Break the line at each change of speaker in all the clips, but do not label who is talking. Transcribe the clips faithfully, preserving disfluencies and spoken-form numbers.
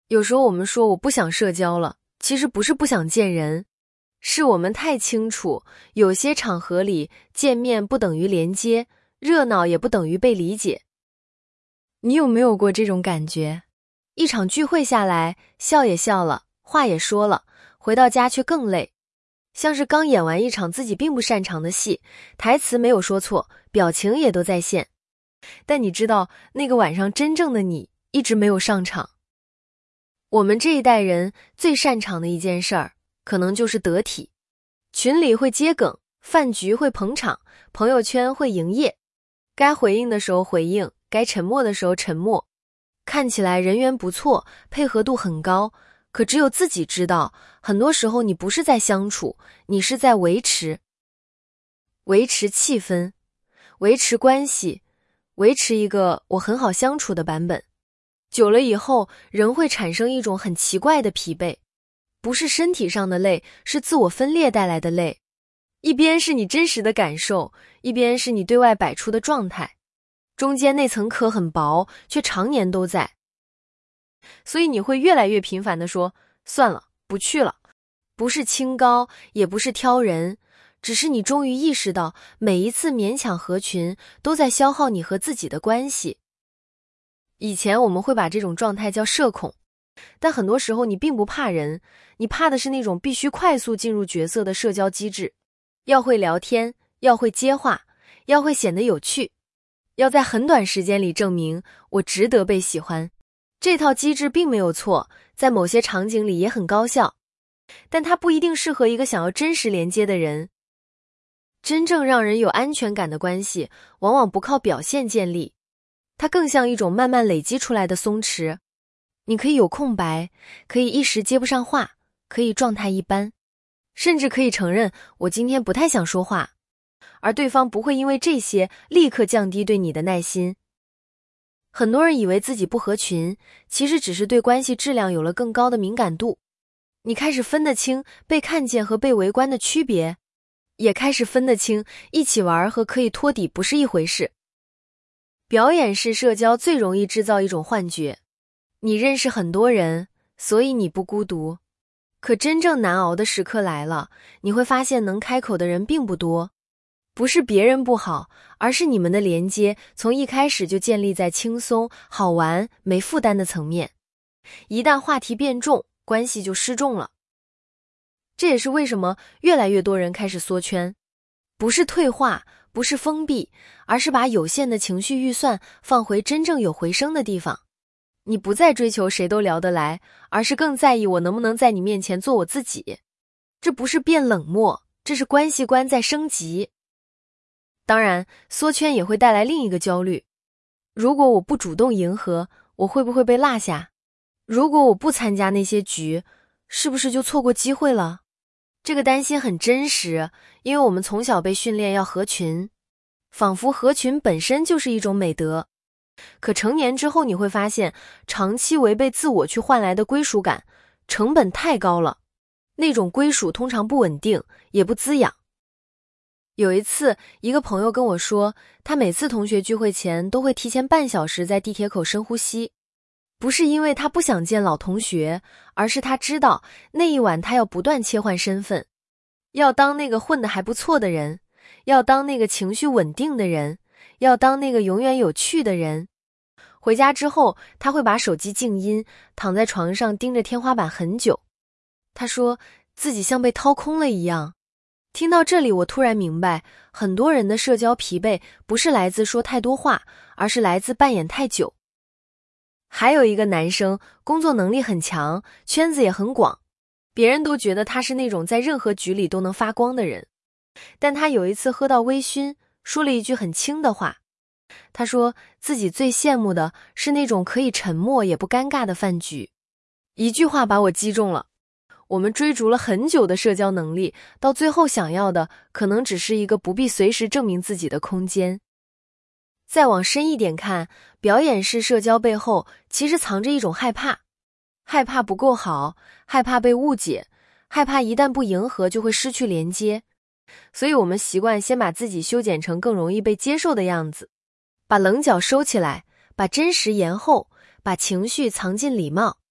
有时候我们说我不想社交了，其实不是不想见人，是我们太清楚，有些场合里见面不等于连接，热闹也不等于被理解。你有没有过这种感觉？一场聚会下来，笑也笑了，话也说了，回到家却更累，像是刚演完一场自己并不擅长的戏，台词没有说错，表情也都在线。但你知道，那个晚上真正的你一直没有上场。我们这一代人最擅长的一件事儿，可能就是得体。群里会接梗，饭局会捧场，朋友圈会营业，该回应的时候回应，该沉默的时候沉默。看起来人缘不错，配合度很高，可只有自己知道，很多时候你不是在相处，你是在维持。维持气氛，维持关系，维持一个我很好相处的版本。久了以后，人会产生一种很奇怪的疲惫，不是身体上的累，是自我分裂带来的累。一边是你真实的感受，一边是你对外摆出的状态，中间那层壳很薄，却常年都在。所以你会越来越频繁地说，算了，不去了。不是清高，也不是挑人，只是你终于意识到，每一次勉强合群，都在消耗你和自己的关系。以前我们会把这种状态叫社恐，但很多时候你并不怕人，你怕的是那种必须快速进入角色的社交机制。要会聊天，要会接话，要会显得有趣，要在很短时间里证明我值得被喜欢。这套机制并没有错，在某些场景里也很高效，但它不一定适合一个想要真实连接的人。真正让人有安全感的关系，往往不靠表现建立，它更像一种慢慢累积出来的松弛。你可以有空白，可以一时接不上话，可以状态一般，甚至可以承认我今天不太想说话，而对方不会因为这些立刻降低对你的耐心。很多人以为自己不合群，其实只是对关系质量有了更高的敏感度。你开始分得清被看见和被围观的区别，也开始分得清一起玩和可以托底不是一回事。表演式社交最容易制造一种幻觉，你认识很多人，所以你不孤独。可真正难熬的时刻来了，你会发现能开口的人并不多。不是别人不好，而是你们的连接从一开始就建立在轻松、好玩、没负担的层面。一旦话题变重，关系就失重了。这也是为什么越来越多人开始缩圈，不是退化，不是封闭，而是把有限的情绪预算放回真正有回声的地方。你不再追求谁都聊得来，而是更在意我能不能在你面前做我自己。这不是变冷漠，这是关系观在升级。当然，缩圈也会带来另一个焦虑。如果我不主动迎合，我会不会被落下？如果我不参加那些局，是不是就错过机会了？这个担心很真实，因为我们从小被训练要合群，仿佛合群本身就是一种美德。可成年之后你会发现，长期违背自我去换来的归属感，成本太高了。那种归属通常不稳定，也不滋养。有一次，一个朋友跟我说，他每次同学聚会前都会提前半小时在地铁口深呼吸，不是因为他不想见老同学，而是他知道那一晚他要不断切换身份，要当那个混得还不错的人，要当那个情绪稳定的人，要当那个永远有趣的人。回家之后，他会把手机静音，躺在床上盯着天花板很久。他说自己像被掏空了一样。听到这里，我突然明白，很多人的社交疲惫不是来自说太多话，而是来自扮演太久。还有一个男生，工作能力很强，圈子也很广，别人都觉得他是那种在任何局里都能发光的人。但他有一次喝到微醺，说了一句很轻的话。他说自己最羡慕的是那种可以沉默也不尴尬的饭局。一句话把我击中了。我们追逐了很久的社交能力，到最后想要的可能只是一个不必随时证明自己的空间。再往深一点看，表演式社交背后其实藏着一种害怕，害怕不够好，害怕被误解，害怕一旦不迎合就会失去连接。所以我们习惯先把自己修剪成更容易被接受的样子，把棱角收起来，把真实延后，把情绪藏进礼貌。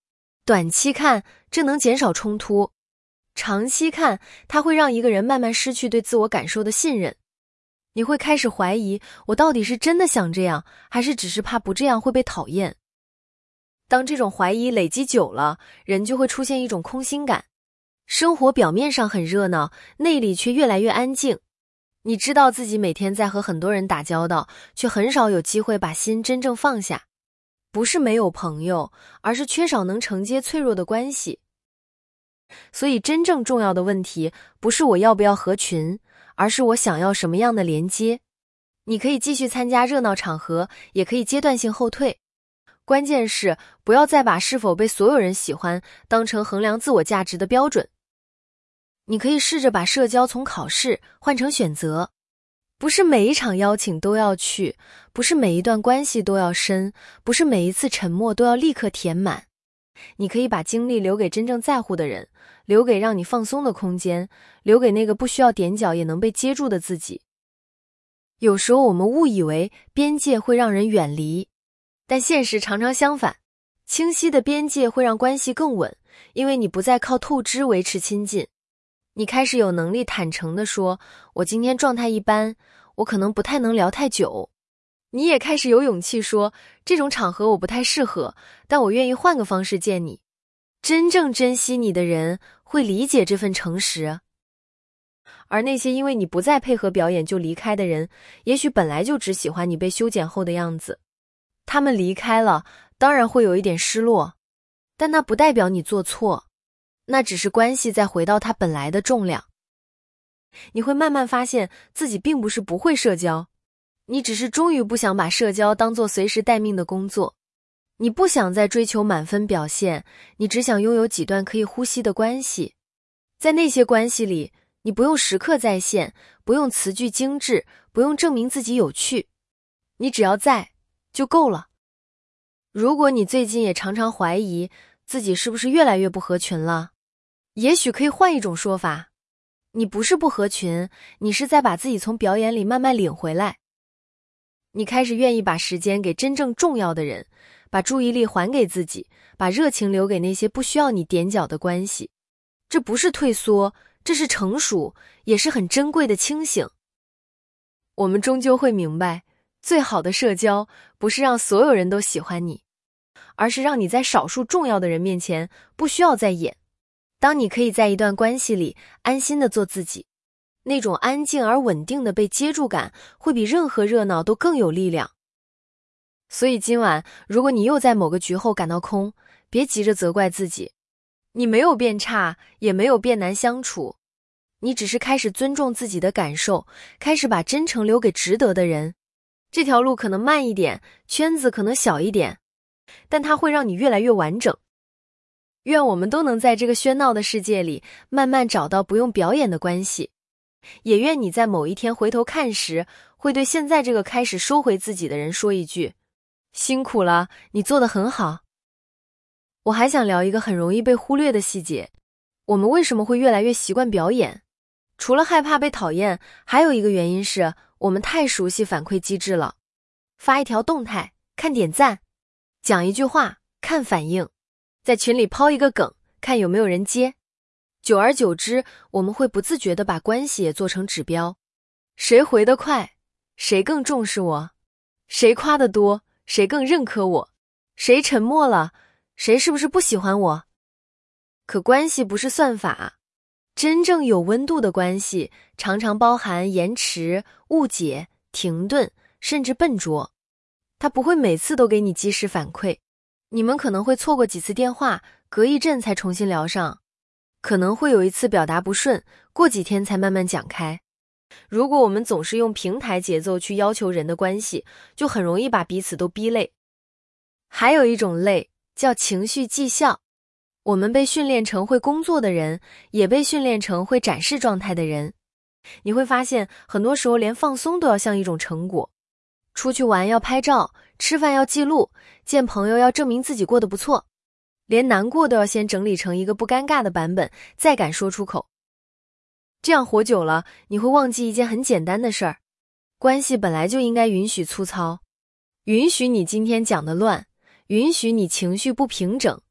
短期看，这能减少冲突；长期看，它会让一个人慢慢失去对自我感受的信任。你会开始怀疑，我到底是真的想这样，还是只是怕不这样会被讨厌？当这种怀疑累积久了，人就会出现一种空心感。生活表面上很热闹，内里却越来越安静。你知道自己每天在和很多人打交道，却很少有机会把心真正放下。不是没有朋友，而是缺少能承接脆弱的关系。所以真正重要的问题，不是我要不要合群，而是我想要什么样的连接。你可以继续参加热闹场合，也可以阶段性后退。关键是不要再把是否被所有人喜欢当成衡量自我价值的标准。你可以试着把社交从考试换成选择，不是每一场邀请都要去，不是每一段关系都要深，不是每一次沉默都要立刻填满。你可以把精力留给真正在乎的人，留给让你放松的空间，留给那个不需要踮脚也能被接住的自己。有时候我们误以为边界会让人远离，但现实常常相反。清晰的边界会让关系更稳，因为你不再靠透支维持亲近。你开始有能力坦诚地说，我今天状态一般，我可能不太能聊太久。你也开始有勇气说，这种场合我不太适合，但我愿意换个方式见你。真正珍惜你的人会理解这份诚实。而那些因为你不再配合表演就离开的人，也许本来就只喜欢你被修剪后的样子。他们离开了，当然会有一点失落，但那不代表你做错，那只是关系再回到它本来的重量。你会慢慢发现自己并不是不会社交，你只是终于不想把社交当作随时待命的工作。你不想再追求满分表现，你只想拥有几段可以呼吸的关系。在那些关系里，你不用时刻在线，不用词句精致，不用证明自己有趣，你只要在就够了。如果你最近也常常怀疑自己是不是越来越不合群了，也许可以换一种说法，你不是不合群，你是在把自己从表演里慢慢领回来。你开始愿意把时间给真正重要的人，把注意力还给自己，把热情留给那些不需要你踮脚的关系。这不是退缩，这是成熟，也是很珍贵的清醒。我们终究会明白，最好的社交不是让所有人都喜欢你，而是让你在少数重要的人面前不需要再演。当你可以在一段关系里安心地做自己，那种安静而稳定的被接住感会比任何热闹都更有力量。所以今晚，如果你又在某个局后感到空，别急着责怪自己，你没有变差，也没有变难相处，你只是开始尊重自己的感受，开始把真诚留给值得的人。这条路可能慢一点，圈子可能小一点，但它会让你越来越完整。愿我们都能在这个喧闹的世界里慢慢找到不用表演的关系，也愿你在某一天回头看时，会对现在这个开始收回自己的人说一句，辛苦了，你做得很好。我还想聊一个很容易被忽略的细节，我们为什么会越来越习惯表演？除了害怕被讨厌，还有一个原因是我们太熟悉反馈机制了。发一条动态，看点赞；讲一句话，看反应；在群里抛一个梗，看有没有人接。久而久之，我们会不自觉地把关系也做成指标。谁回得快，谁更重视我；谁夸得多，谁更认可我；谁沉默了，谁是不是不喜欢我？可关系不是算法，真正有温度的关系常常包含延迟、误解、停顿，甚至笨拙。它不会每次都给你及时反馈，你们可能会错过几次电话，隔一阵才重新聊上，可能会有一次表达不顺，过几天才慢慢讲开。如果我们总是用平台节奏去要求人的关系，就很容易把彼此都逼累。还有一种累叫情绪绩效，我们被训练成会工作的人，也被训练成会展示状态的人。你会发现，很多时候连放松都要像一种成果。出去玩要拍照，吃饭要记录，见朋友要证明自己过得不错，连难过都要先整理成一个不尴尬的版本，再敢说出口。这样活久了，你会忘记一件很简单的事儿，关系本来就应该允许粗糙，允许你今天讲的乱，允许你情绪不平整，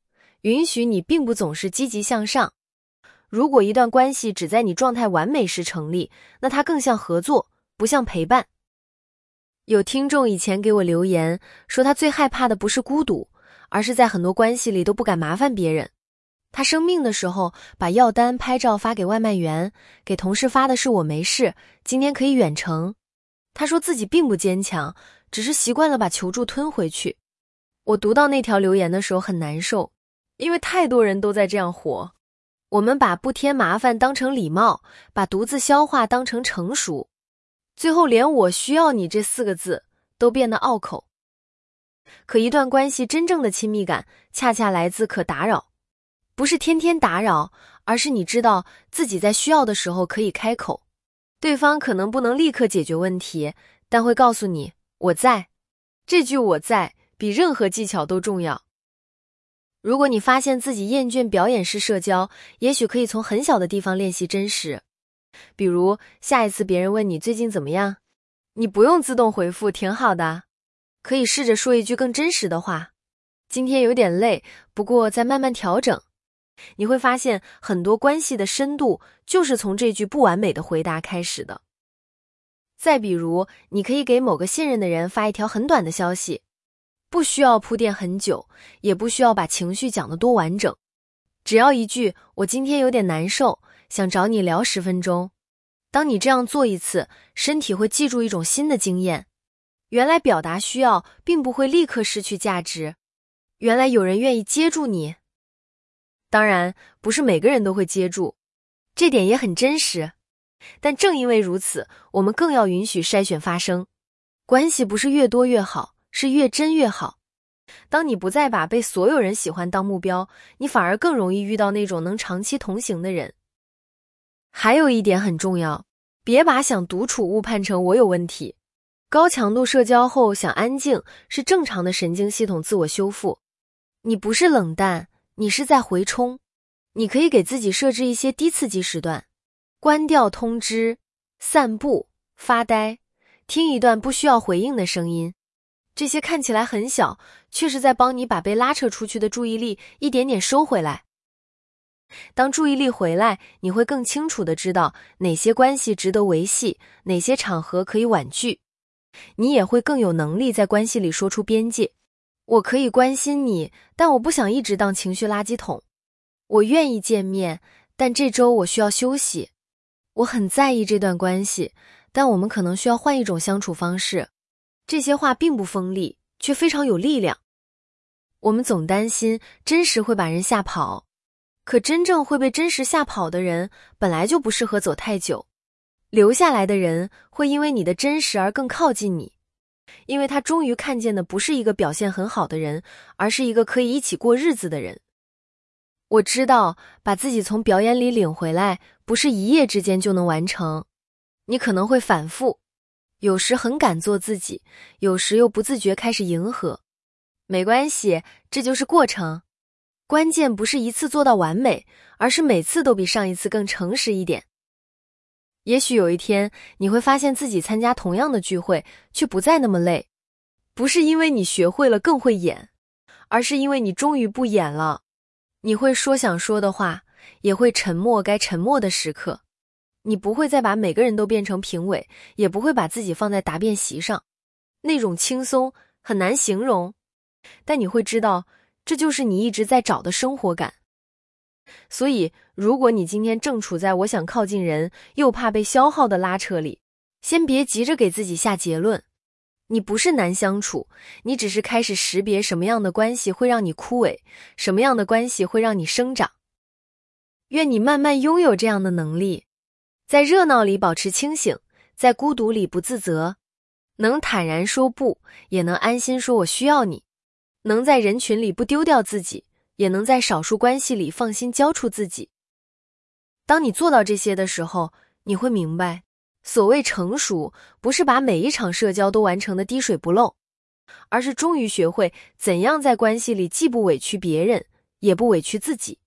允许你并不总是积极向上。如果一段关系只在你状态完美时成立，那它更像合作，不像陪伴。有听众以前给我留言说，他最害怕的不是孤独，而是在很多关系里都不敢麻烦别人。他生病的时候，把药单拍照发给外卖员，给同事发的是我没事，今天可以远程。他说自己并不坚强，只是习惯了把求助吞回去。我读到那条留言的时候很难受，因为太多人都在这样活。我们把不添麻烦当成礼貌，把独自消化当成成熟，最后连我需要你这四个字都变得拗口。可一段关系真正的亲密感，恰恰来自可打扰。不是天天打扰，而是你知道自己在需要的时候可以开口。对方可能不能立刻解决问题，但会告诉你我在。这句我在比任何技巧都重要。如果你发现自己厌倦表演式社交，也许可以从很小的地方练习真实。比如下一次别人问你最近怎么样，你不用自动回复挺好的，可以试着说一句更真实的话。今天有点累，不过再慢慢调整。你会发现很多关系的深度就是从这句不完美的回答开始的。再比如，你可以给某个信任的人发一条很短的消息，不需要铺垫很久，也不需要把情绪讲得多完整，只要一句我今天有点难受，想找你聊十分钟。当你这样做一次，身体会记住一种新的经验，原来表达需要并不会立刻失去价值，原来有人愿意接住你。当然，不是每个人都会接住，这点也很真实。但正因为如此，我们更要允许筛选发生。关系不是越多越好，是越真越好。当你不再把被所有人喜欢当目标，你反而更容易遇到那种能长期同行的人。还有一点很重要，别把想独处误判成我有问题。高强度社交后想安静，是正常的神经系统自我修复。你不是冷淡，你是在回冲。你可以给自己设置一些低刺激时段，关掉通知，散步，发呆，听一段不需要回应的声音。这些看起来很小，却是在帮你把被拉扯出去的注意力一点点收回来。当注意力回来，你会更清楚地知道哪些关系值得维系，哪些场合可以婉拒。你也会更有能力在关系里说出边界。我可以关心你，但我不想一直当情绪垃圾桶。我愿意见面，但这周我需要休息。我很在意这段关系，但我们可能需要换一种相处方式。这些话并不锋利，却非常有力量。我们总担心真实会把人吓跑，可真正会被真实吓跑的人，本来就不适合走太久。留下来的人会因为你的真实而更靠近你，因为他终于看见的不是一个表现很好的人，而是一个可以一起过日子的人。我知道把自己从表演里领回来，不是一夜之间就能完成。你可能会反复，有时很敢做自己，有时又不自觉开始迎合。没关系，这就是过程。关键不是一次做到完美，而是每次都比上一次更诚实一点。也许有一天，你会发现自己参加同样的聚会，却不再那么累。不是因为你学会了更会演，而是因为你终于不演了。你会说想说的话，也会沉默该沉默的时刻。你不会再把每个人都变成评委，也不会把自己放在答辩席上。那种轻松很难形容，但你会知道，这就是你一直在找的生活感。所以，如果你今天正处在我想靠近人，又怕被消耗的拉扯里，先别急着给自己下结论。你不是难相处，你只是开始识别什么样的关系会让你枯萎，什么样的关系会让你生长。愿你慢慢拥有这样的能力，在热闹里保持清醒，在孤独里不自责，能坦然说不，也能安心说我需要你，能在人群里不丢掉自己，也能在少数关系里放心交出自己。当你做到这些的时候，你会明白，所谓成熟，不是把每一场社交都完成的滴水不漏，而是终于学会怎样在关系里既不委屈别人，也不委屈自己。